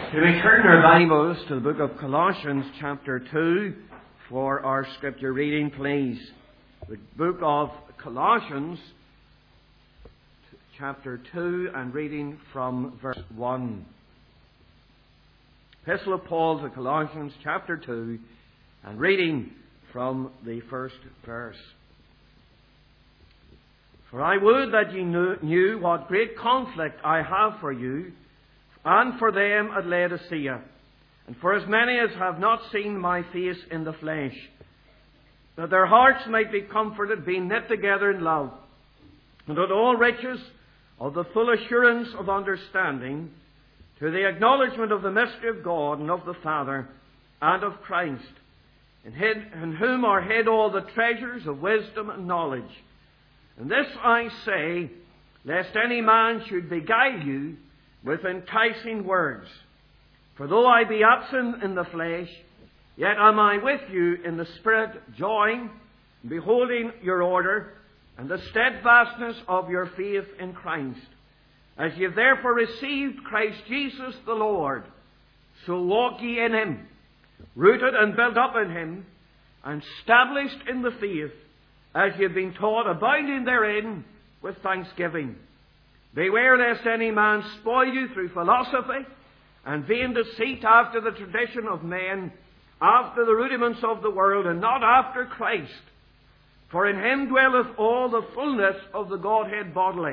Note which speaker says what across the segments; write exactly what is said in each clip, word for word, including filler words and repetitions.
Speaker 1: Can we turn our Bibles to the book of Colossians chapter two for our scripture reading, please? The book of Colossians chapter two and reading from verse one. Epistle of Paul to Colossians chapter two and reading from the first verse. For I would that ye knew what great conflict I have for you, and for them at Laodicea, and for as many as have not seen my face in the flesh, that their hearts might be comforted, being knit together in love, and that all riches of the full assurance of understanding, to the acknowledgement of the mystery of God and of the Father, and of Christ, in, hid, in whom are hid all the treasures of wisdom and knowledge. And this I say, lest any man should beguile you with enticing words. For though I be absent in the flesh, yet am I with you in the Spirit, joying, beholding your order, and the steadfastness of your faith in Christ. As ye have therefore received Christ Jesus the Lord, so walk ye in him, rooted and built up in him, and established in the faith, as ye have been taught, abounding therein with thanksgiving. Beware lest any man spoil you through philosophy and vain deceit, after the tradition of men, after the rudiments of the world, and not after Christ. For in him dwelleth all the fullness of the Godhead bodily.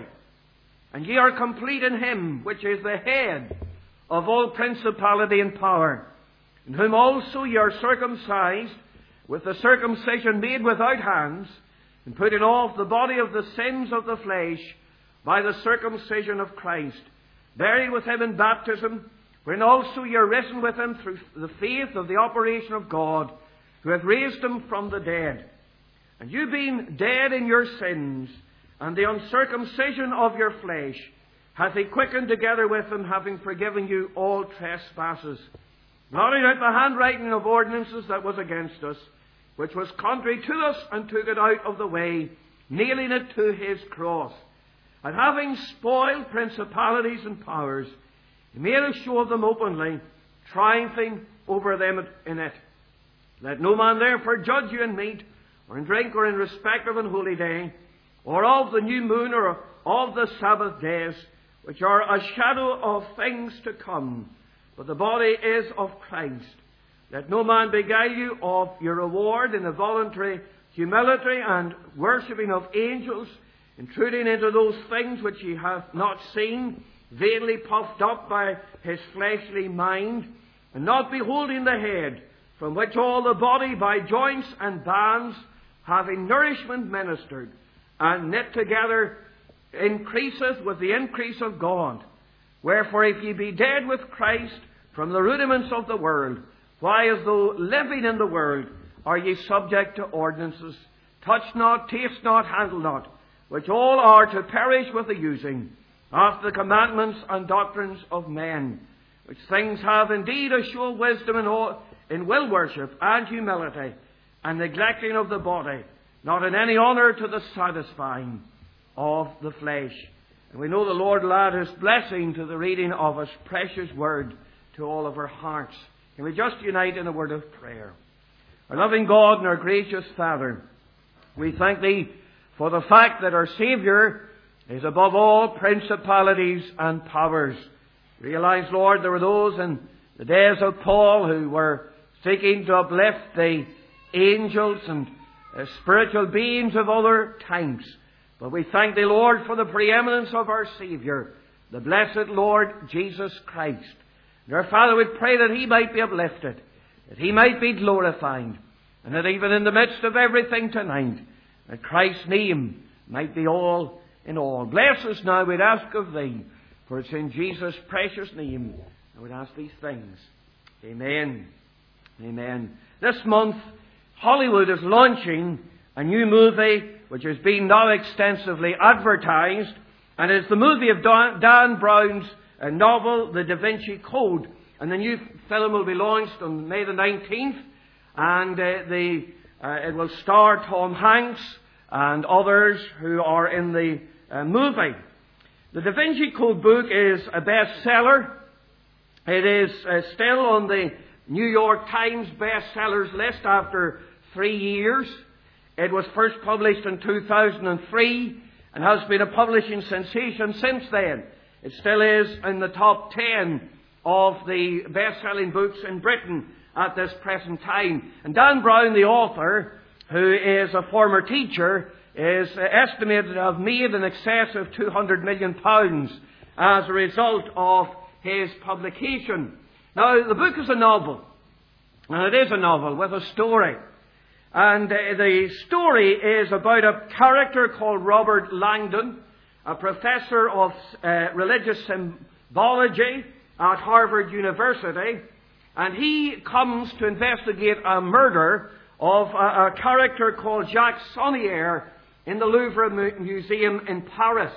Speaker 1: And ye are complete in him, which is the head of all principality and power, in whom also ye are circumcised with the circumcision made without hands, and putting off the body of the sins of the flesh by the circumcision of Christ, buried with him in baptism, wherein also ye are risen with him through the faith of the operation of God, who hath raised him from the dead. And you being dead in your sins, and the uncircumcision of your flesh, hath he quickened together with him, having forgiven you all trespasses, blotting out the handwriting of ordinances that was against us, which was contrary to us, and took it out of the way, nailing it to his cross. And having spoiled principalities and powers, he made a show of them openly, triumphing over them in it. Let no man therefore judge you in meat, or in drink, or in respect of an holy day, or of the new moon, or of the Sabbath days, which are a shadow of things to come, but the body is of Christ. Let no man beguile you of your reward in a voluntary humility and worshipping of angels, intruding into those things which ye have not seen, vainly puffed up by his fleshly mind, and not beholding the head, from which all the body by joints and bands, having nourishment ministered, and knit together, increaseth with the increase of God. Wherefore, if ye be dead with Christ from the rudiments of the world, why, as though living in the world, are ye subject to ordinances? Touch not, taste not, handle not, which all are to perish with the using, after the commandments and doctrines of men, which things have indeed a show of wisdom in, all, in will worship and humility, and neglecting of the body, not in any honour to the satisfying of the flesh. And we know the Lord will add his blessing to the reading of his precious word to all of our hearts. Can we just unite in a word of prayer? Our loving God and our gracious Father, we thank thee for the fact that our Saviour is above all principalities and powers. Realize, Lord, there were those in the days of Paul who were seeking to uplift the angels and uh, spiritual beings of other times. But we thank thee, Lord, for the preeminence of our Saviour, the blessed Lord Jesus Christ. And our Father, we pray that he might be uplifted, that he might be glorified, and that even in the midst of everything tonight, that Christ's name might be all in all. Bless us now, we'd ask of thee, for it's in Jesus' precious name I would ask these things. Amen. Amen. This month, Hollywood is launching a new movie which has been now extensively advertised, and it's the movie of Dan Brown's novel, The Da Vinci Code. And the new film will be launched on May the nineteenth, and uh, the Uh, it will star Tom Hanks and others who are in the uh, movie. The Da Vinci Code book is a bestseller. It is uh, still on the New York Times bestsellers list after three years. It was first published in two thousand three and has been a publishing sensation since then. It still is in the top ten of the best-selling books in Britain at this present time. And Dan Brown, the author, who is a former teacher, is estimated to have made in excess of two hundred million pounds as a result of his publication. Now, the book is a novel, and it is a novel with a story. And uh, the story is about a character called Robert Langdon, a professor of uh, religious symbology at Harvard University. And he comes to investigate a murder of a, a character called Jacques Sonnier in the Louvre Mu- Museum in Paris.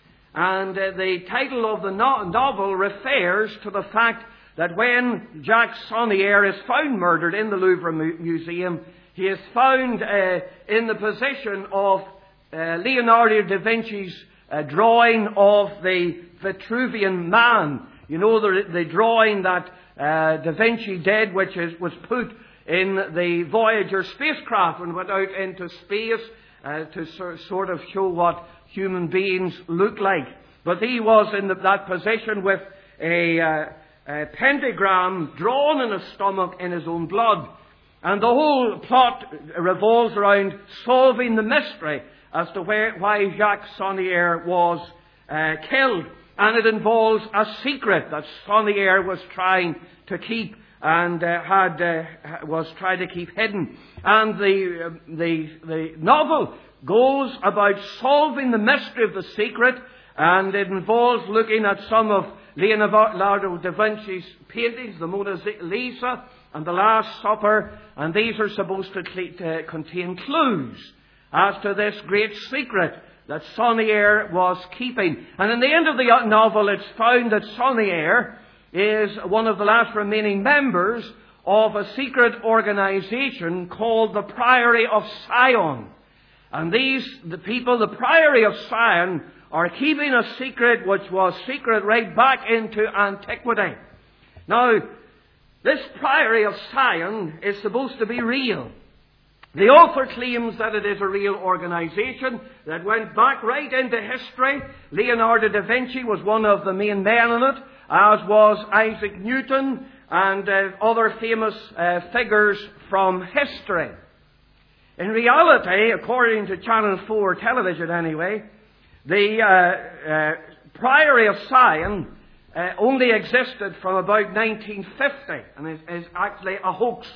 Speaker 1: And uh, the title of the no- novel refers to the fact that when Jacques Sonnier is found murdered in the Louvre Mu- Museum, he is found uh, in the position of uh, Leonardo da Vinci's uh, drawing of the Vitruvian Man. You know, the, the drawing that uh, Da Vinci did, which is, was put in the Voyager spacecraft and went out into space uh, to so, sort of show what human beings look like. But he was in the, that position with a, uh, a pentagram drawn in his stomach in his own blood. And the whole plot revolves around solving the mystery as to where, why Jacques Sonnier was uh, killed. And it involves a secret that Sonnier was trying to keep and uh, had uh, was trying to keep hidden. And the, uh, the, the novel goes about solving the mystery of the secret, and it involves looking at some of Leonardo da Vinci's paintings, the Mona Lisa and the Last Supper, and these are supposed to uh, contain clues as to this great secret that Sonnier was keeping. And in the end of the novel, it's found that Sonnier is one of the last remaining members of a secret organization called the Priory of Sion. And these, the people, the Priory of Sion, are keeping a secret which was secret right back into antiquity. Now, this Priory of Sion is supposed to be real. The author claims that it is a real organization that went back right into history. Leonardo da Vinci was one of the main men in it, as was Isaac Newton and uh, other famous uh, figures from history. In reality, according to Channel four television anyway, the uh, uh, Priory of Sion uh, only existed from about nineteen fifty and is, is actually a hoax.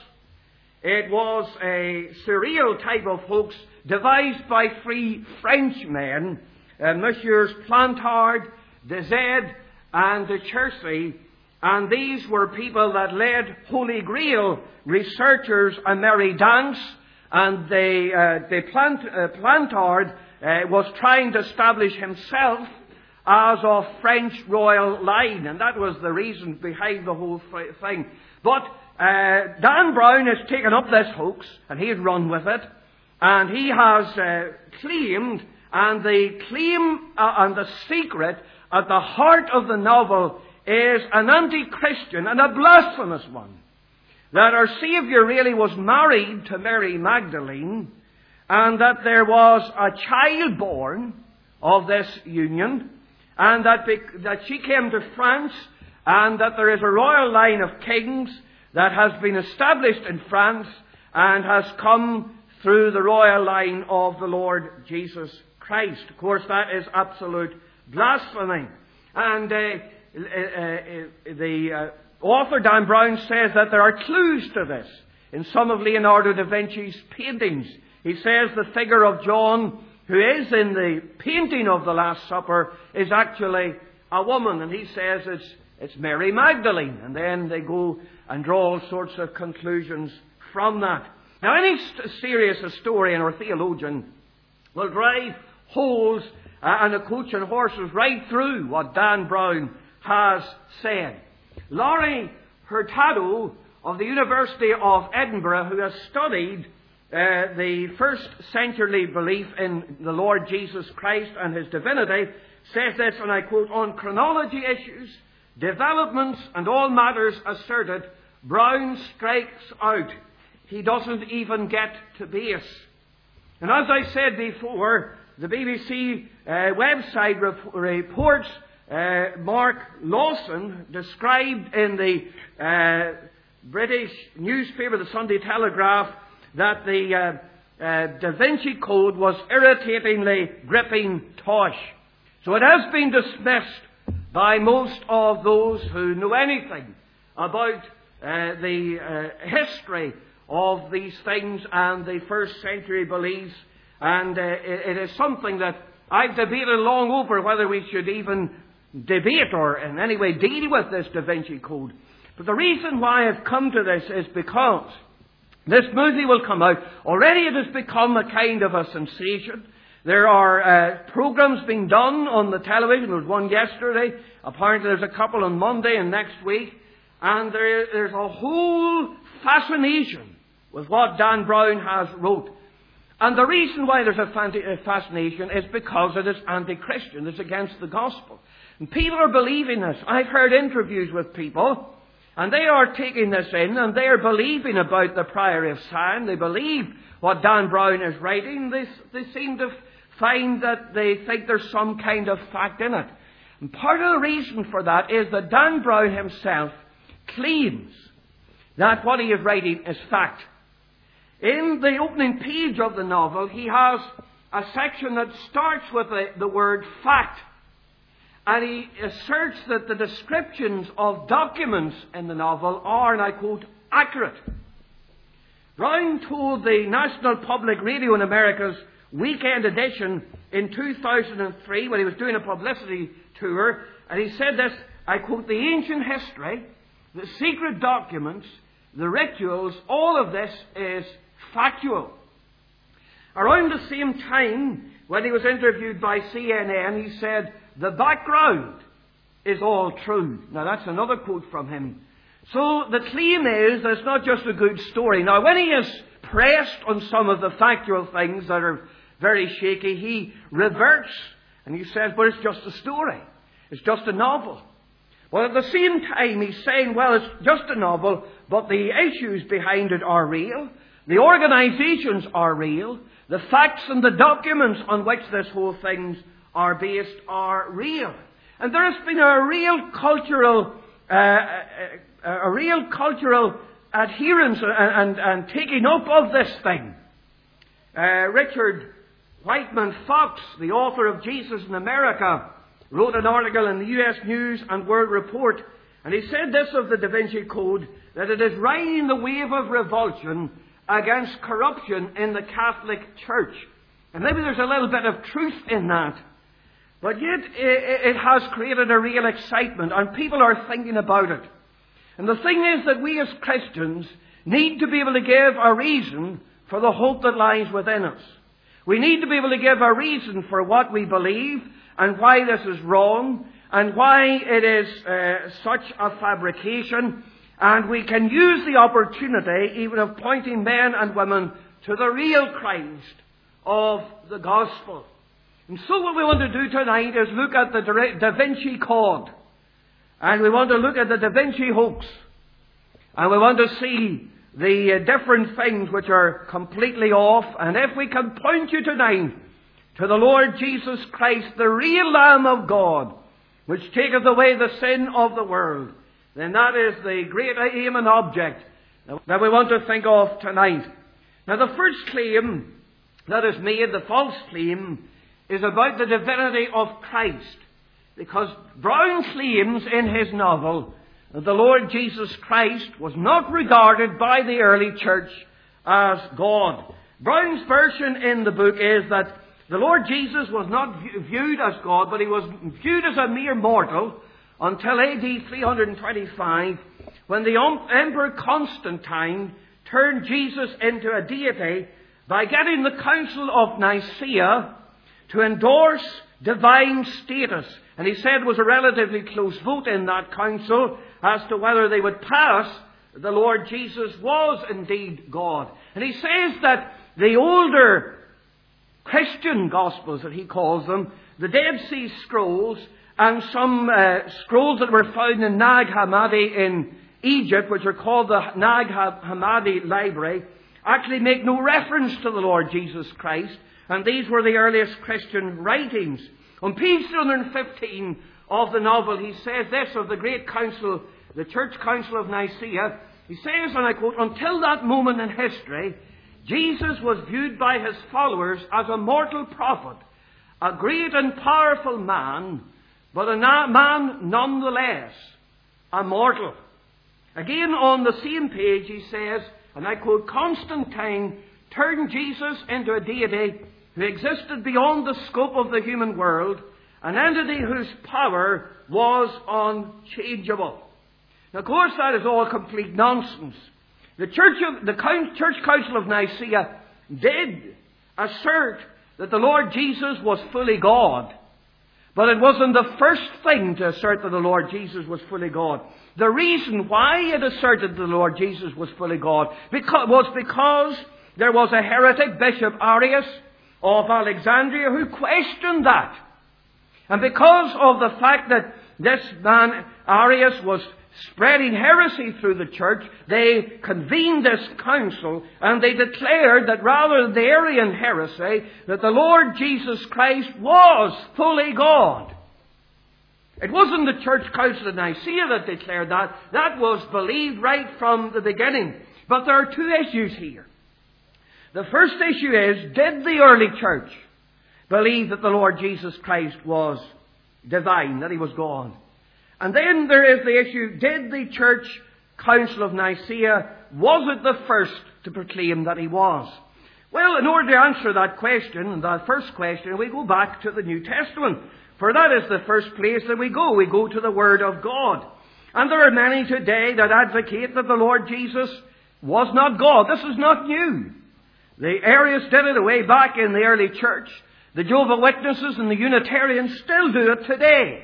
Speaker 1: It was a surreal type of hoax devised by three Frenchmen, uh, Messieurs Plantard, Desed, and de Chercy, and these were people that led Holy Grail researchers a merry dance, and they, uh, they Plant, uh, Plantard uh, was trying to establish himself as of French royal line, and that was the reason behind the whole thing. But Uh, Dan Brown has taken up this hoax, and he has run with it, and he has uh, claimed, and the claim uh, and the secret at the heart of the novel is an anti-Christian and a blasphemous one. That our Saviour really was married to Mary Magdalene, and that there was a child born of this union, and that, be- that she came to France, and that there is a royal line of kings that has been established in France and has come through the royal line of the Lord Jesus Christ. Of course, that is absolute blasphemy. And uh, uh, uh, the uh, author, Dan Brown, says that there are clues to this in some of Leonardo da Vinci's paintings. He says the figure of John, who is in the painting of the Last Supper, is actually a woman. And he says it's, it's Mary Magdalene. And then they go and draw all sorts of conclusions from that. Now, any st- serious historian or theologian will drive holes uh, and a coach and horses right through what Dan Brown has said. Laurie Hurtado of the University of Edinburgh, who has studied uh, the first century belief in the Lord Jesus Christ and his divinity, says this, and I quote, "On chronology issues, developments and all matters asserted, Brown strikes out. He doesn't even get to base. And as I said before, the B B C uh, website rep- reports uh, Mark Lawson described in the uh, British newspaper, the Sunday Telegraph, that the uh, uh, Da Vinci Code was irritatingly gripping tosh. So it has been dismissed by most of those who know anything about uh, the uh, history of these things and the first century beliefs. And uh, it, it is something that I've debated long over whether we should even debate or in any way deal with this Da Vinci Code. But the reason why I've come to this is because this movie will come out. Already it has become a kind of a sensation. There are uh, programs being done on the television. There was one yesterday. Apparently there's a couple on Monday and next week. And there, there's a whole fascination with what Dan Brown has wrote. And the reason why there's a fascination is because it is anti-Christian. It's against the gospel. And people are believing this. I've heard interviews with people, and they are taking this in, and they are believing about the Priory of Sion. They believe what Dan Brown is writing. They, they seem to find that they think there's some kind of fact in it. And part of the reason for that is that Dan Brown himself claims that what he is writing is fact. In the opening page of the novel, he has a section that starts with the, the word fact. And he asserts that the descriptions of documents in the novel are, and I quote, accurate. Brown told the National Public Radio in America's Weekend Edition in two thousand three, when he was doing a publicity tour, and he said this, I quote, the ancient history, the secret documents, the rituals, all of this is factual. Around the same time, when he was interviewed by C N N, he said, the background is all true. Now that's another quote from him. So the claim is that it's not just a good story. Now when he is pressed on some of the factual things that are very shaky, he reverts and he says, but it's just a story. It's just a novel. Well, at the same time, he's saying, well, it's just a novel, but the issues behind it are real. The organizations are real. The facts and the documents on which this whole thing are based are real. And there has been a real cultural, uh, a, a real cultural adherence and, and, and taking up of this thing. Uh, Richard Whiteman Fox, the author of Jesus in America, wrote an article in the U S News and World Report, and he said this of the Da Vinci Code, that it is riding the wave of revulsion against corruption in the Catholic Church. And maybe there's a little bit of truth in that. But yet it has created a real excitement, and people are thinking about it. And the thing is that we as Christians need to be able to give a reason for the hope that lies within us. We need to be able to give a reason for what we believe, and why this is wrong, and why it is uh, such a fabrication. And we can use the opportunity even of pointing men and women to the real Christ of the gospel. And so what we want to do tonight is look at the Da Vinci Code. And we want to look at the Da Vinci hoax. And we want to see the uh, different things which are completely off. And if we can point you tonight to the Lord Jesus Christ, the real Lamb of God, which taketh away the sin of the world, then that is the great aim and object that we want to think of tonight. Now the first claim that is made, the false claim, is about the divinity of Christ. Because Brown claims in his novel that the Lord Jesus Christ was not regarded by the early church as God. Brown's version in the book is that the Lord Jesus was not viewed as God, but he was viewed as a mere mortal until A D three twenty-five, when the Emperor Constantine turned Jesus into a deity by getting the Council of Nicaea to endorse divine status. And he said it was a relatively close vote in that council as to whether they would pass the Lord Jesus was indeed God. And he says that the older Christian Gospels, that he calls them, the Dead Sea Scrolls, and some uh, scrolls that were found in Nag Hammadi in Egypt, which are called the Nag Hammadi Library, actually make no reference to the Lord Jesus Christ. And these were the earliest Christian writings. On page two hundred fifteen of the novel, he says this of the great council, the Church Council of Nicaea. He says, and I quote, "Until that moment in history, Jesus was viewed by his followers as a mortal prophet, a great and powerful man, but a na- man nonetheless, a mortal." Again, on the same page, he says, and I quote, "Constantine turned Jesus into a deity who existed beyond the scope of the human world, an entity whose power was unchangeable." Now, of course, that is all complete nonsense. The Church of the Church Council of Nicaea did assert that the Lord Jesus was fully God, but it wasn't the first thing to assert that the Lord Jesus was fully God. The reason why it asserted the Lord Jesus was fully God because, was because there was a heretic, Bishop Arius of Alexandria, who questioned that. And because of the fact that this man, Arius, was spreading heresy through the church, they convened this council and they declared that rather than the Arian heresy, that the Lord Jesus Christ was fully God. It wasn't the Church Council of Nicaea that declared that. That was believed right from the beginning. But there are two issues here. The first issue is, did the early church believe that the Lord Jesus Christ was divine, that he was God? And then there is the issue, did the Church Council of Nicaea, was it the first to proclaim that he was? Well, in order to answer that question, that first question, we go back to the New Testament. For that is the first place that we go. We go to the Word of God. And there are many today that advocate that the Lord Jesus was not God. This is not new. The Arius did it way back in the early church. The Jehovah's Witnesses and the Unitarians still do it today.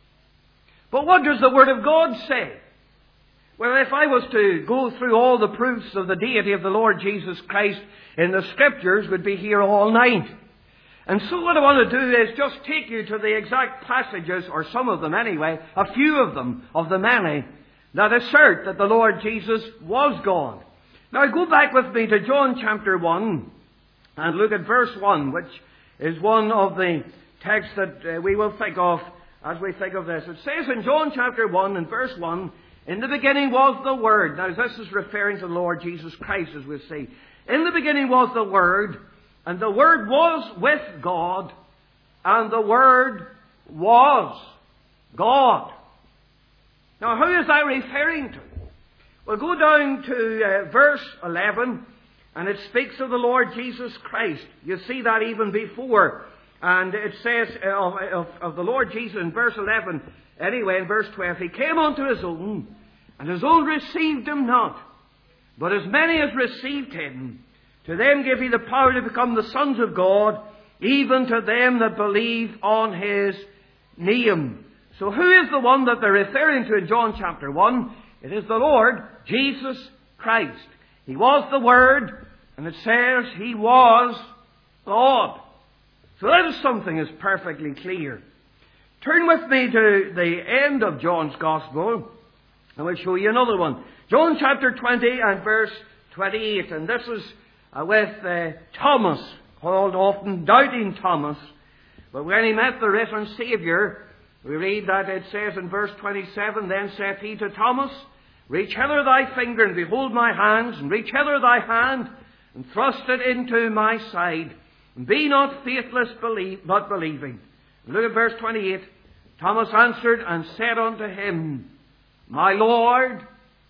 Speaker 1: But what does the Word of God say? Well, if I was to go through all the proofs of the deity of the Lord Jesus Christ in the Scriptures, we'd be here all night. And so what I want to do is just take you to the exact passages, or some of them anyway, a few of them, of the many, that assert that the Lord Jesus was God. Now go back with me to John chapter one, and look at verse one, which is one of the texts that uh, we will think of as we think of this. It says in John chapter one and verse one, "In the beginning was the Word." Now this is referring to the Lord Jesus Christ, as we'll see. "In the beginning was the Word, and the Word was with God, and the Word was God." Now who is that referring to? Well, go down to uh, verse eleven, and it speaks of the Lord Jesus Christ. You see that even before. And it says of, of, of the Lord Jesus in verse eleven, anyway, in verse twelve, "He came unto his own, and his own received him not. But as many as received him, to them gave he the power to become the sons of God, even to them that believe on his name." So who is the one that they're referring to in John chapter one? It is the Lord Jesus Christ. He was the Word, and it says he was God. So that is something that's perfectly clear. Turn with me to the end of John's Gospel, and we'll show you another one. John chapter twenty and verse twenty-eight. And this is uh, with uh, Thomas, called often Doubting Thomas. But when he met the risen Saviour, we read that it says in verse twenty-seven, "Then saith he to Thomas, Reach hither thy finger, and behold my hands, and reach hither thy hand, and thrust it into my side. And be not faithless, believe, but believing." Look at verse twenty-eight. "Thomas answered and said unto him, My Lord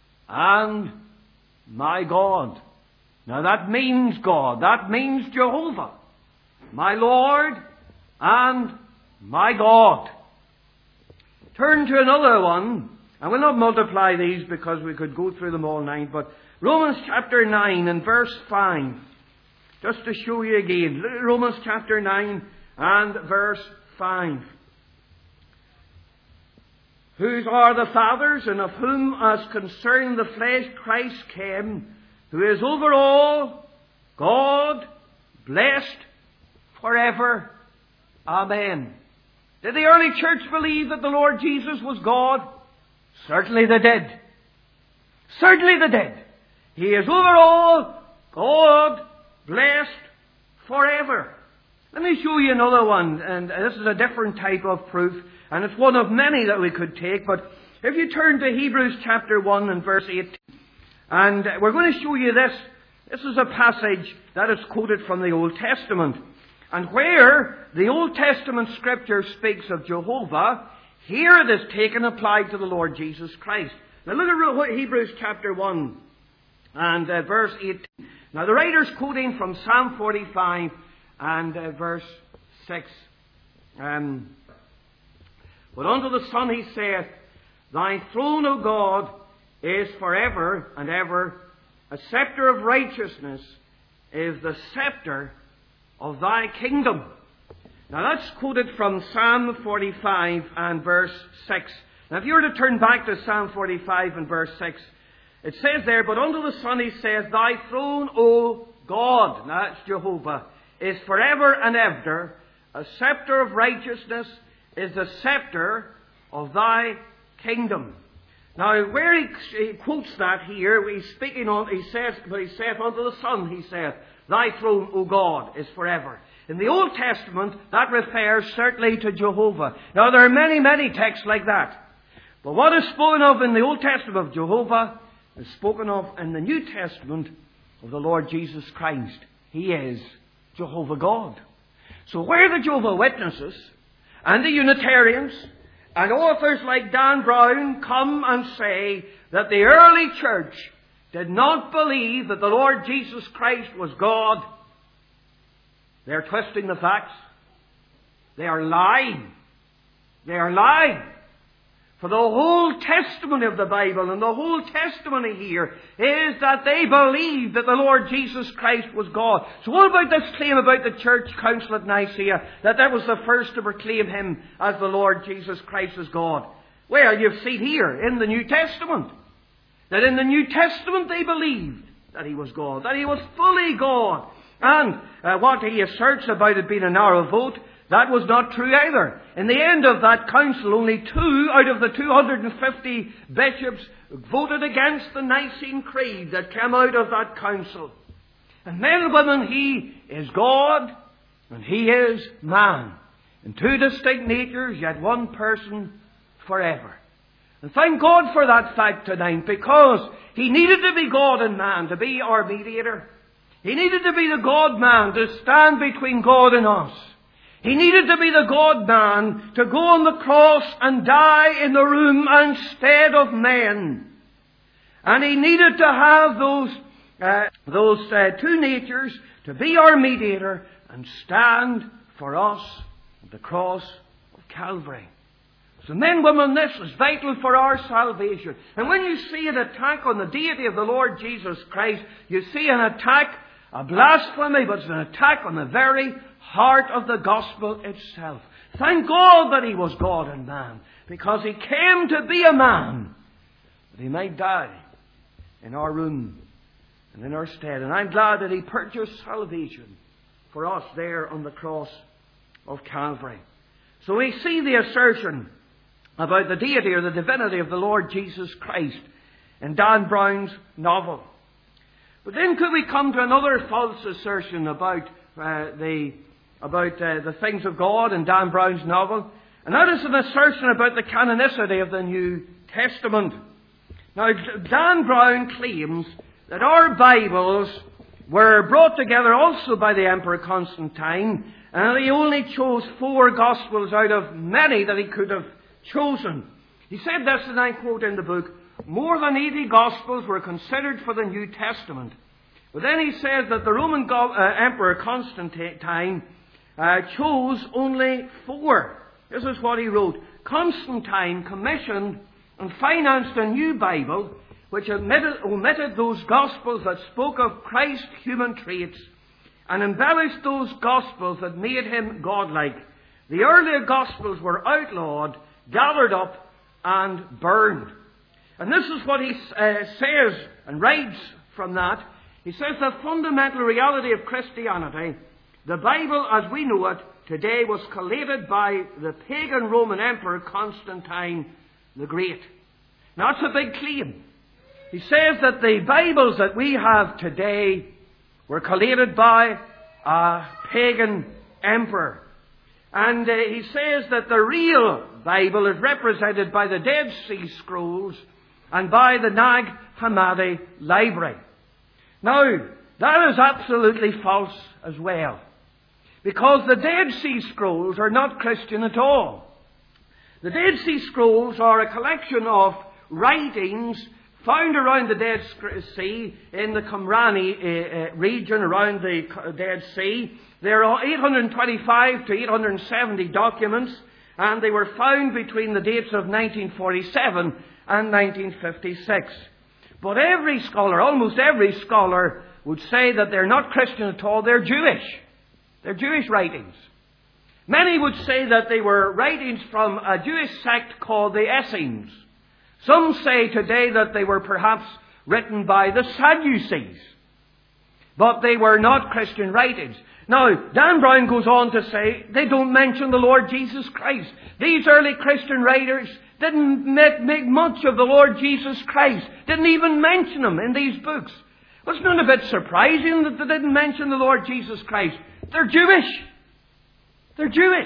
Speaker 1: and my God." Now that means God. That means Jehovah. My Lord and my God. Turn to another one. I will not multiply these because we could go through them all night, but Romans chapter nine and verse five. Just to show you again. Look at Romans chapter nine and verse five. "Whose are the fathers, and of whom as concerning the flesh Christ came, who is over all, God, blessed forever. Amen." Did the early church believe that the Lord Jesus was God? Certainly they did. Certainly they did. He is over all, God, blessed forever. Let me show you another one, and this is a different type of proof, and it's one of many that we could take, but if you turn to Hebrews chapter one and verse eight, and we're going to show you this. This is a passage that is quoted from the Old Testament. And where the Old Testament Scripture speaks of Jehovah, here it is taken applied to the Lord Jesus Christ. Now look at Hebrews chapter one and uh, verse eight. Now the writer's quoting from Psalm forty-five and uh, verse six. Um, but unto the Son he saith, Thy throne, O God, is forever and ever. A scepter of righteousness is the scepter of thy kingdom. Now that's quoted from Psalm forty-five and verse six. Now if you were to turn back to Psalm forty-five and verse six, it says there, But unto the Son he says, Thy throne, O God, now that's Jehovah, is forever and ever. A scepter of righteousness is the scepter of thy kingdom. Now, where he, he quotes that here, he's speaking on, he says, but he saith unto the Son, he saith, Thy throne, O God, is forever. In the Old Testament, that refers certainly to Jehovah. Now, there are many, many texts like that. But what is spoken of in the Old Testament of Jehovah is spoken of in the New Testament of the Lord Jesus Christ. He is Jehovah God. So where the Jehovah Witnesses and the Unitarians and authors like Dan Brown come and say that the early church did not believe that the Lord Jesus Christ was God, they're twisting the facts. They are lying. They are lying. For the whole testimony of the Bible and the whole testimony here is that they believed that the Lord Jesus Christ was God. So what about this claim about the church council at Nicaea, that that was the first to proclaim him as the Lord Jesus Christ as God? Well, you've seen here in the New Testament that in the New Testament they believed that he was God, that he was fully God. And uh, what he asserts about it being a narrow vote, that was not true either. In the end of that council, only two out of the two hundred fifty bishops voted against the Nicene Creed that came out of that council. And men and women, he is God and he is man. In two distinct natures, yet one person forever. And thank God for that fact tonight, because he needed to be God and man to be our mediator. He needed to be the God-man to stand between God and us. He needed to be the God-man to go on the cross and die in the room instead of men. And he needed to have those, uh, those uh, two natures to be our mediator and stand for us at the cross of Calvary. So men, women, this is vital for our salvation. And when you see an attack on the deity of the Lord Jesus Christ, you see an attack, a blasphemy, but it's an attack on the very heart of the gospel itself. Thank God that he was God and man, because he came to be a man, that he might die in our room and in our stead. And I'm glad that he purchased salvation for us there on the cross of Calvary. So we see the assertion about the deity or the divinity of the Lord Jesus Christ in Dan Brown's novel. But then could we come to another false assertion about uh, the about uh, the things of God in Dan Brown's novel? And that is an assertion about the canonicity of the New Testament. Now, Dan Brown claims that our Bibles were brought together also by the Emperor Constantine, and he only chose four Gospels out of many that he could have chosen. He said this, and I quote in the book, more than eighty Gospels were considered for the New Testament. But then he says that the Roman Go- uh, Emperor Constantine uh, chose only four. This is what he wrote. Constantine commissioned and financed a new Bible which omitted, omitted those Gospels that spoke of Christ's human traits and embellished those Gospels that made him godlike. The earlier Gospels were outlawed, gathered up, and burned. And this is what he uh, says and writes from that. He says the fundamental reality of Christianity, the Bible as we know it, today was collated by the pagan Roman Emperor Constantine the Great. Now, that's a big claim. He says that the Bibles that we have today were collated by a pagan emperor. And uh, he says that the real Bible is represented by the Dead Sea Scrolls and by the Nag Hammadi Library. Now, that is absolutely false as well, because the Dead Sea Scrolls are not Christian at all. The Dead Sea Scrolls are a collection of writings found around the Dead Sea in the Qumrani uh, uh, region around the Dead Sea. There are eight hundred twenty-five to eight hundred seventy documents, and they were found between the dates of nineteen forty-seven and nineteen fifty-six. But every scholar, almost every scholar, would say that they're not Christian at all, they're Jewish. They're Jewish writings. Many would say that they were writings from a Jewish sect called the Essenes. Some say today that they were perhaps written by the Sadducees. But they were not Christian writings. Now, Dan Brown goes on to say they don't mention the Lord Jesus Christ. These early Christian writers didn't make, make much of the Lord Jesus Christ. Didn't even mention Him in these books. Wasn't it a bit surprising that they didn't mention the Lord Jesus Christ? They're Jewish. They're Jewish.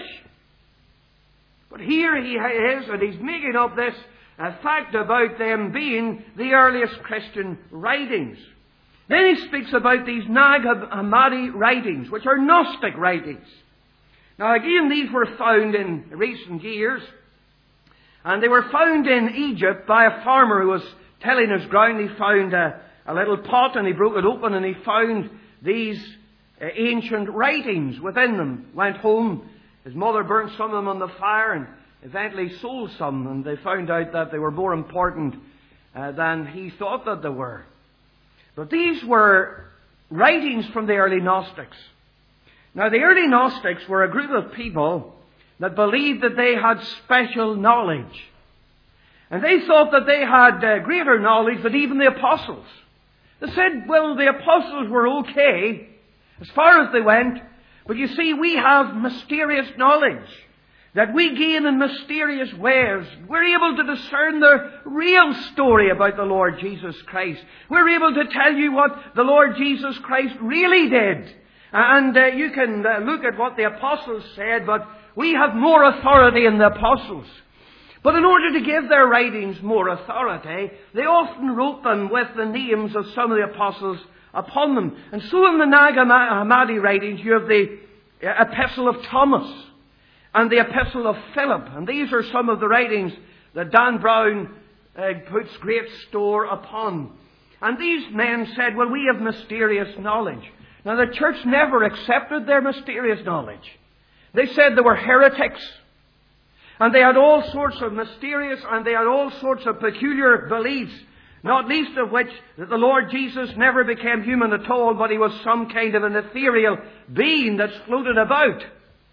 Speaker 1: But here he is, and he's making up this uh, fact about them being the earliest Christian writings. Then he speaks about these Nag Hammadi writings, which are Gnostic writings. Now again, these were found in recent years, and they were found in Egypt by a farmer who was tilling his ground. He found a, a little pot, and he broke it open, and he found these uh, ancient writings within them. Went home, his mother burnt some of them on the fire, and eventually sold some, and they found out that they were more important uh, than he thought that they were. But these were writings from the early Gnostics. Now, the early Gnostics were a group of people that believed that they had special knowledge. And they thought that they had uh, greater knowledge than even the apostles. They said, well, the apostles were okay as far as they went, but you see, we have mysterious knowledge that we gain in mysterious ways. We're able to discern the real story about the Lord Jesus Christ. We're able to tell you what the Lord Jesus Christ really did. And uh, you can uh, look at what the apostles said, but we have more authority in the apostles. But in order to give their writings more authority, they often wrote them with the names of some of the apostles upon them. And so in the Nag Hammadi writings, you have the Epistle of Thomas and the Epistle of Philip. And these are some of the writings that Dan Brown uh, puts great store upon. And these men said, well, we have mysterious knowledge. Now, the church never accepted their mysterious knowledge. They said they were heretics. And they had all sorts of mysterious and they had all sorts of peculiar beliefs, not least of which that the Lord Jesus never became human at all, but He was some kind of an ethereal being that's floated about.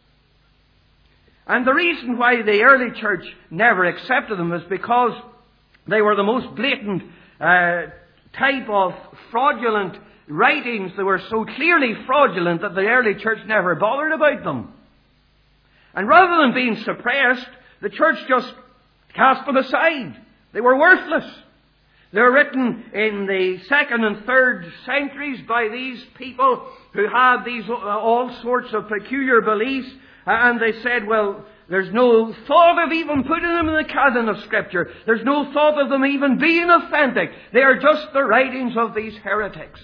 Speaker 1: And the reason why the early church never accepted them is because they were the most blatant uh, type of fraudulent writings. They were so clearly fraudulent that the early church never bothered about them. And rather than being suppressed, the church just cast them aside. They were worthless. They were written in the second and third centuries by these people who had these uh, all sorts of peculiar beliefs. And they said, well, there's no thought of even putting them in the canon of Scripture. There's no thought of them even being authentic. They are just the writings of these heretics.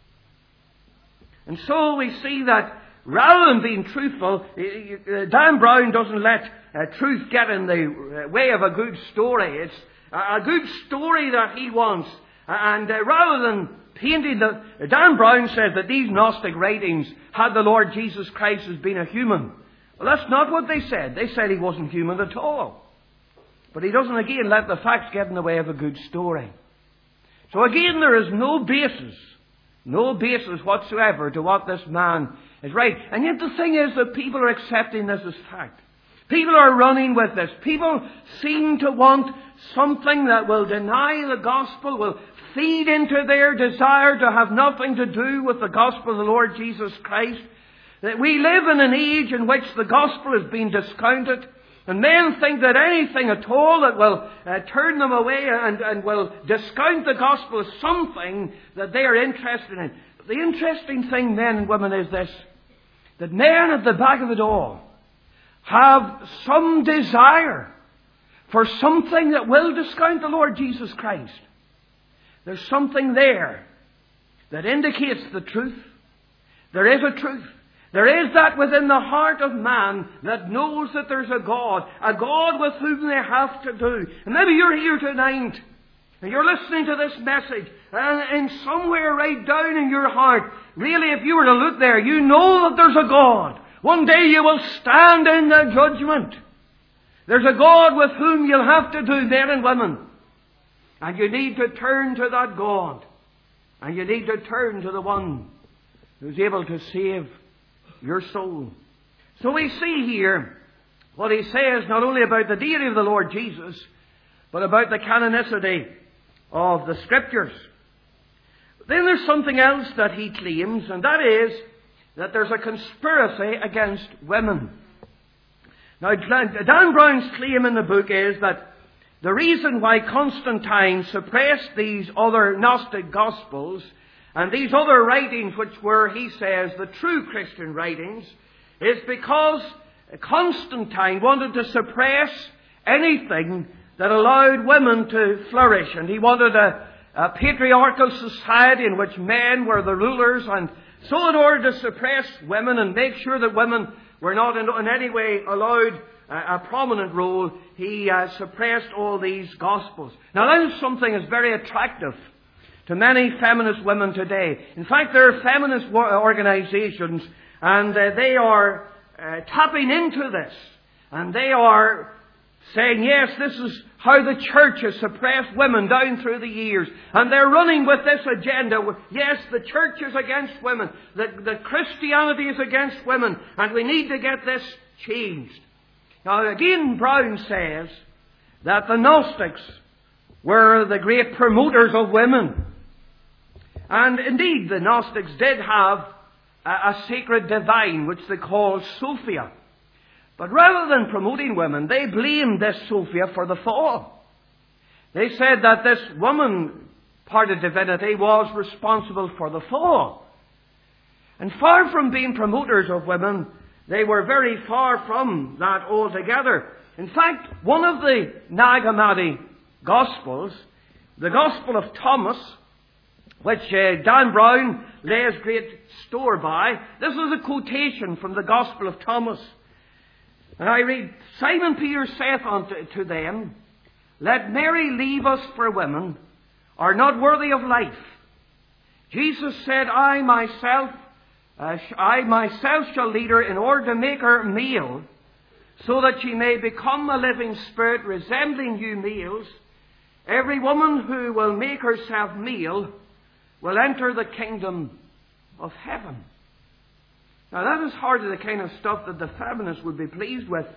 Speaker 1: And so we see that rather than being truthful, Dan Brown doesn't let uh, truth get in the way of a good story. It's a good story that he wants. And uh, rather than painting the... Dan Brown says that these Gnostic writings had the Lord Jesus Christ as being a human. Well, that's not what they said. They said He wasn't human at all. But he doesn't again let the facts get in the way of a good story. So again, there is no basis, no basis whatsoever to what this man is right. And yet the thing is that people are accepting this as fact. People are running with this. People seem to want something that will deny the gospel, will feed into their desire to have nothing to do with the gospel of the Lord Jesus Christ. That we live in an age in which the gospel is being discounted, and men think that anything at all that will uh, turn them away and, and will discount the gospel is something that they are interested in. But the interesting thing, men and women, is this, that men at the back of it all have some desire for something that will discount the Lord Jesus Christ. There's something there that indicates the truth. There is a truth. There is that within the heart of man that knows that there's a God, a God with whom they have to do. And maybe you're here tonight, and you're listening to this message, and, and somewhere right down in your heart, really if you were to look there, you know that there's a God. One day you will stand in the judgment. There's a God with whom you'll have to do, men and women. And you need to turn to that God. And you need to turn to the one who's able to save your soul. So we see here what he says not only about the deity of the Lord Jesus, but about the canonicity of the Scriptures. Then there's something else that he claims, and that is that there's a conspiracy against women. Now, Dan Brown's claim in the book is that the reason why Constantine suppressed these other Gnostic Gospels and these other writings, which were, he says, the true Christian writings, is because Constantine wanted to suppress anything that allowed women to flourish. And he wanted a, a patriarchal society in which men were the rulers. And so in order to suppress women and make sure that women were not in, in any way allowed a, a prominent role, he uh, suppressed all these Gospels. Now that is something that's very attractive to many feminist women today. In fact, there are feminist organizations, and uh, they are uh, tapping into this. And they are saying, yes, this is how the church has suppressed women down through the years. And they're running with this agenda. Yes, the church is against women. The, the Christianity is against women. And we need to get this changed. Now, again, Brown says that the Gnostics were the great promoters of women. And indeed, the Gnostics did have a, a sacred divine, which they called Sophia. But rather than promoting women, they blamed this Sophia for the fall. They said that this woman part of divinity was responsible for the fall. And far from being promoters of women, they were very far from that altogether. In fact, one of the Nag Hammadi Gospels, the Gospel of Thomas, which uh, Dan Brown lays great store by, this is a quotation from the Gospel of Thomas. And I read, Simon Peter saith unto to them, Let Mary leave us for women, are not worthy of life. Jesus said, I myself, uh, I myself shall lead her in order to make her male, so that she may become a living spirit resembling you males. Every woman who will make herself male will enter the kingdom of heaven. Now that is hardly the kind of stuff that the feminists would be pleased with.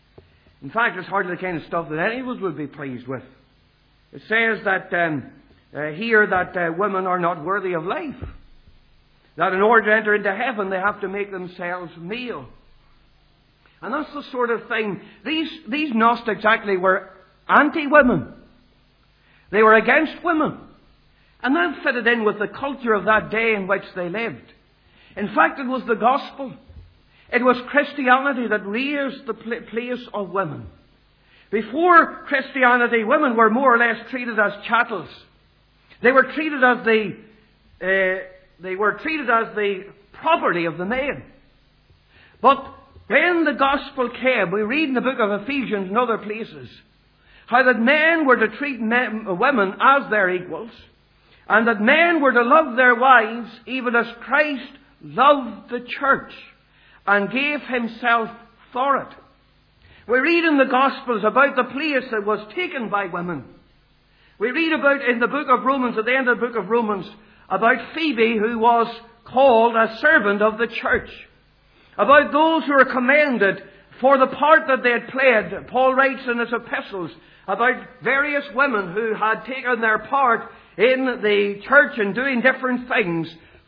Speaker 1: In fact, it's hardly the kind of stuff that any of us would be pleased with. It says that um, uh, here that uh, women are not worthy of life. That in order to enter into heaven, they have to make themselves male. And that's the sort of thing. These, these Gnostics actually were anti-women. They were against women. And that fitted in with the culture of that day in which they lived. In fact, it was the gospel. It was Christianity that raised the place of women. Before Christianity, women were more or less treated as chattels. They were treated as the uh, they were treated as the property of the men. But when the gospel came, we read in the book of Ephesians and other places how that men were to treat men, women as their equals, and that men were to love their wives even as Christ loved the church and gave himself for it. We read in the Gospels about the place that was taken by women. We read about in the book of Romans, at the end of the book of Romans, about Phoebe, who was called a servant of the church. About those who were commended for the part that they had played. Paul writes in his epistles about various women who had taken their part in the church and doing different things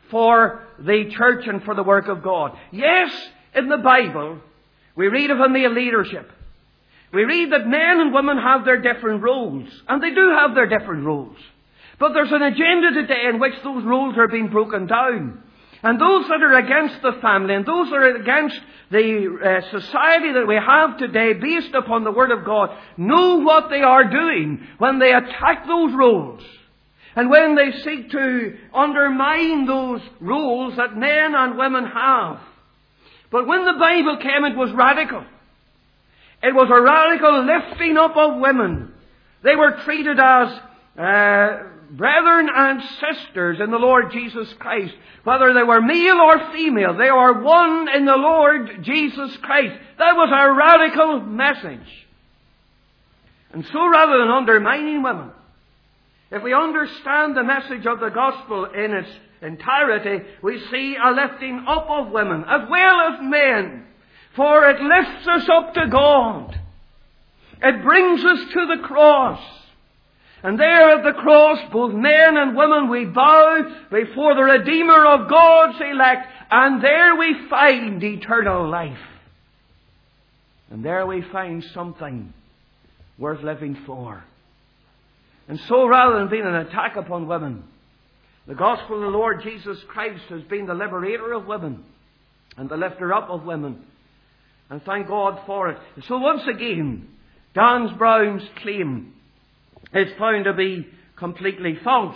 Speaker 1: for the church and for the work of God. Yes, in the Bible, we read of a male leadership. We read that men and women have their different roles, and they do have their different roles. But there's an agenda today in which those roles are being broken down. And those that are against the family, and those that are against the uh, society that we have today based upon the Word of God, know what they are doing when they attack those roles. And when they seek to undermine those roles that men and women have. But when the Bible came, it was radical. It was a radical lifting up of women. They were treated as uh, brethren and sisters in the Lord Jesus Christ. Whether they were male or female, they are one in the Lord Jesus Christ. That was a radical message. And so rather than undermining women, if we understand the message of the gospel in its entirety, we see a lifting up of women as well as men. For it lifts us up to God. It brings us to the cross. And there at the cross, both men and women, we bow before the Redeemer of God's elect. And there we find eternal life. And there we find something worth living for. And so rather than being an attack upon women, the gospel of the Lord Jesus Christ has been the liberator of women and the lifter up of women. And thank God for it. And so once again, Dan Brown's claim is found to be completely false.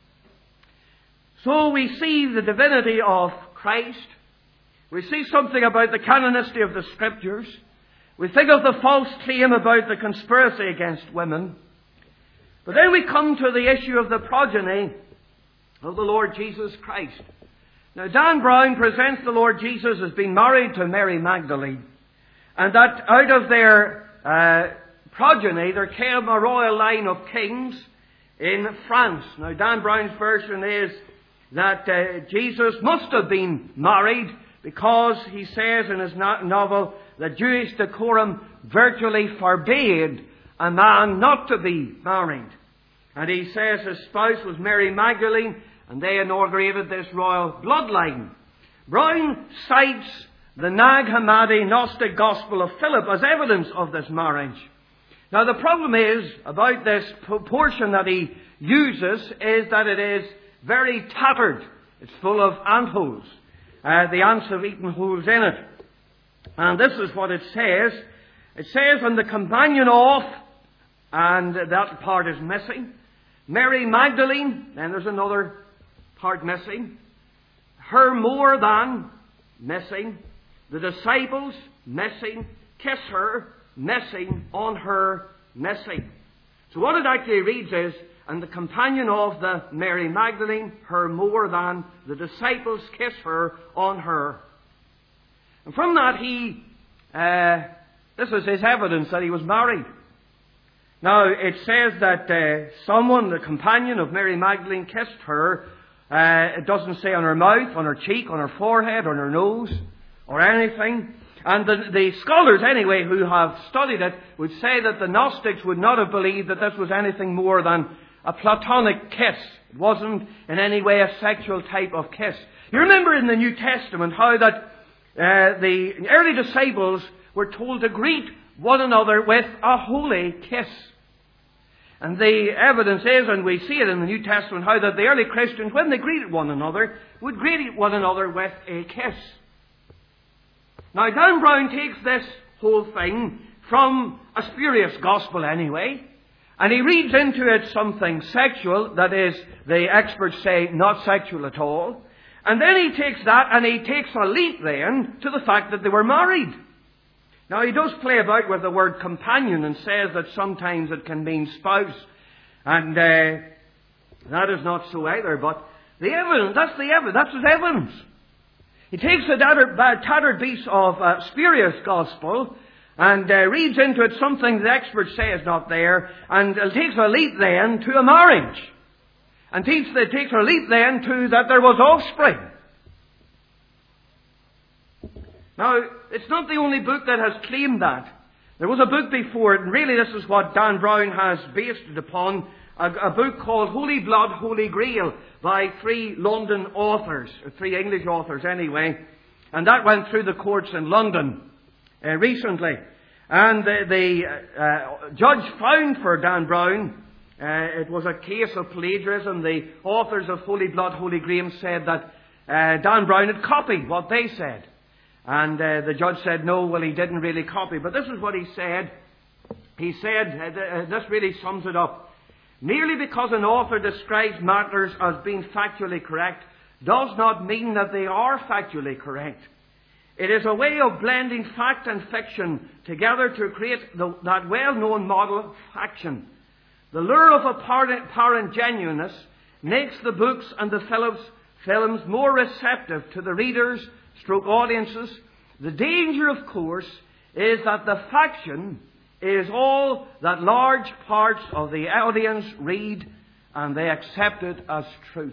Speaker 1: So we see the divinity of Christ. We see something about the canonicity of the Scriptures. We think of the false claim about the conspiracy against women. But then we come to the issue of the progeny of the Lord Jesus Christ. Now, Dan Brown presents the Lord Jesus as being married to Mary Magdalene, and that out of their uh, progeny there came a royal line of kings in France. Now, Dan Brown's version is that uh, Jesus must have been married because he says in his no- novel that Jewish decorum virtually forbade a man not to be married. And he says his spouse was Mary Magdalene, and they inaugurated this royal bloodline. Brown cites the Nag Hammadi Gnostic Gospel of Philip as evidence of this marriage. Now the problem is, about this portion that he uses, is that it is very tattered. It's full of ant holes. Uh, the ants have eaten holes in it. And this is what it says. It says, "And the companion of," and that part is missing. Mary Magdalene, then there's another part missing. Her more than, missing. The disciples, missing. Kiss her, missing. On her, missing. So what it actually reads is, "And the companion of the Mary Magdalene, her more than, the disciples kiss her on her." And from that he, uh, this is his evidence that he was married. Now, it says that uh, someone, the companion of Mary Magdalene, kissed her. Uh, it doesn't say on her mouth, on her cheek, on her forehead, on her nose, or anything. And the, the scholars, anyway, who have studied it, would say that the Gnostics would not have believed that this was anything more than a platonic kiss. It wasn't in any way a sexual type of kiss. You remember in the New Testament how that uh, the early disciples were told to greet one another with a holy kiss. And the evidence is, and we see it in the New Testament, how that the early Christians, when they greeted one another, would greet one another with a kiss. Now, Dan Brown takes this whole thing from a spurious gospel anyway, and he reads into it something sexual, that is, the experts say, not sexual at all. And then he takes that and he takes a leap then to the fact that they were married. Now, he does play about with the word companion and says that sometimes it can mean spouse. And uh, that is not so either. But the evidence, that's the evidence, that's his evidence. He takes a tattered, tattered piece of uh, spurious gospel and uh, reads into it something the experts say is not there, and it takes a leap then to a marriage. And takes, it takes a leap then to that there was offspring. Now, it's not the only book that has claimed that. There was a book before it, and really this is what Dan Brown has based it upon, a, a book called Holy Blood, Holy Grail by three London authors, or three English authors anyway. And that went through the courts in London uh, recently. And the, the uh, judge found for Dan Brown, uh, it was a case of plagiarism. The authors of Holy Blood, Holy Grail said that uh, Dan Brown had copied what they said. And uh, the judge said, no, well, he didn't really copy. But this is what he said. He said, uh, this really sums it up. Merely because an author describes matters as being factually correct does not mean that they are factually correct. It is a way of blending fact and fiction together to create the, that well-known model of faction. The lure of apparent, apparent genuineness makes the books and the films, films more receptive to the readers, stroke audiences. The danger, of course, is that the faction is all that large parts of the audience read and they accept it as truth.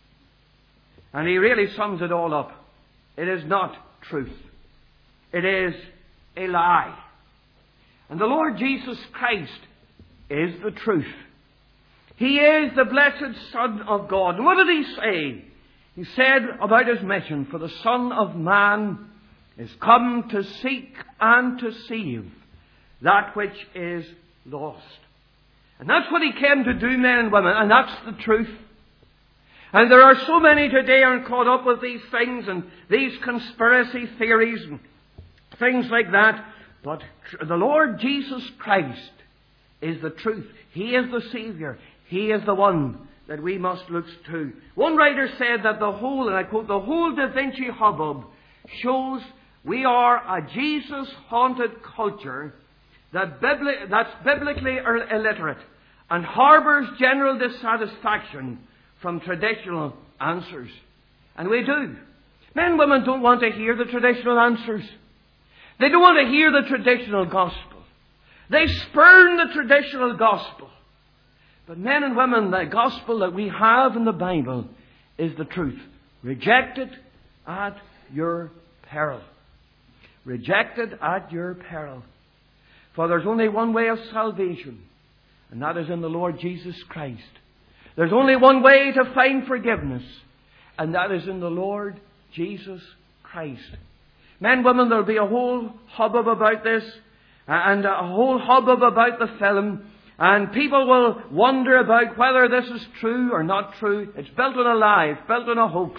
Speaker 1: And he really sums it all up. It is not truth. It is a lie. And the Lord Jesus Christ is the truth. He is the blessed Son of God. And what did he say? He said about his mission, for the Son of Man is come to seek and to save that which is lost. And that's what he came to do, men and women, and that's the truth. And there are so many today are caught up with these things and these conspiracy theories and things like that. But the Lord Jesus Christ is the truth. He is the Savior. He is the one that we must look to. One writer said that the whole, and I quote, the whole Da Vinci hubbub shows we are a Jesus-haunted culture that bibli- that's biblically illiterate and harbours general dissatisfaction from traditional answers. And we do. Men and women don't want to hear the traditional answers. They don't want to hear the traditional gospel. They spurn the traditional gospel. But men and women, the gospel that we have in the Bible is the truth. Reject it at your peril. Reject it at your peril. For there's only one way of salvation, and that is in the Lord Jesus Christ. There's only one way to find forgiveness, and that is in the Lord Jesus Christ. Men, women, there'll be a whole hubbub about this, and a whole hubbub about the film, and people will wonder about whether this is true or not true. It's built on a lie, it's built on a hoax.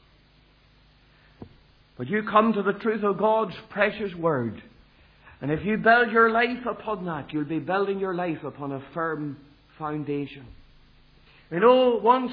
Speaker 1: But you come to the truth of God's precious Word, and if you build your life upon that, you'll be building your life upon a firm foundation. You know, once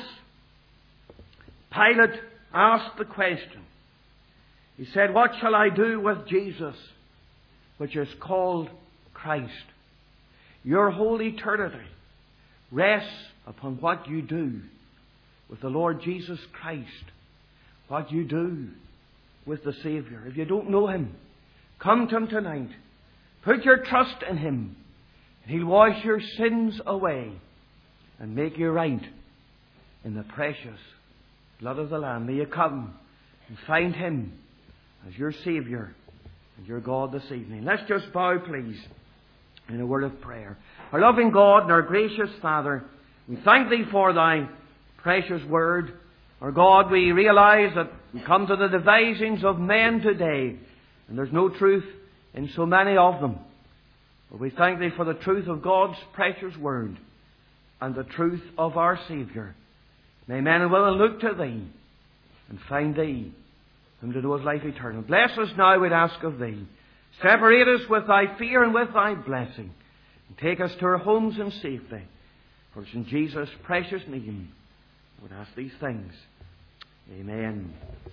Speaker 1: Pilate asked the question. He said, what shall I do with Jesus, which is called Christ? Your whole eternity rests upon what you do with the Lord Jesus Christ, what you do with the Savior. If you don't know Him, come to Him tonight. Put your trust in Him, and He'll wash your sins away and make you right in the precious blood of the Lamb. May you come and find Him as your Savior and your God this evening. Let's just bow, please, in a word of prayer. Our loving God and our gracious Father, we thank Thee for Thy precious Word. Our God, we realize that we come to the devisings of men today, and there's no truth in so many of them. But we thank Thee for the truth of God's precious Word and the truth of our Saviour. May men and women look to Thee and find Thee, whom to know is life eternal. Bless us now, we'd ask of Thee. Separate us with Thy fear and with Thy blessing, and take us to our homes in safety. For it's in Jesus' precious name we would ask these things. Amen.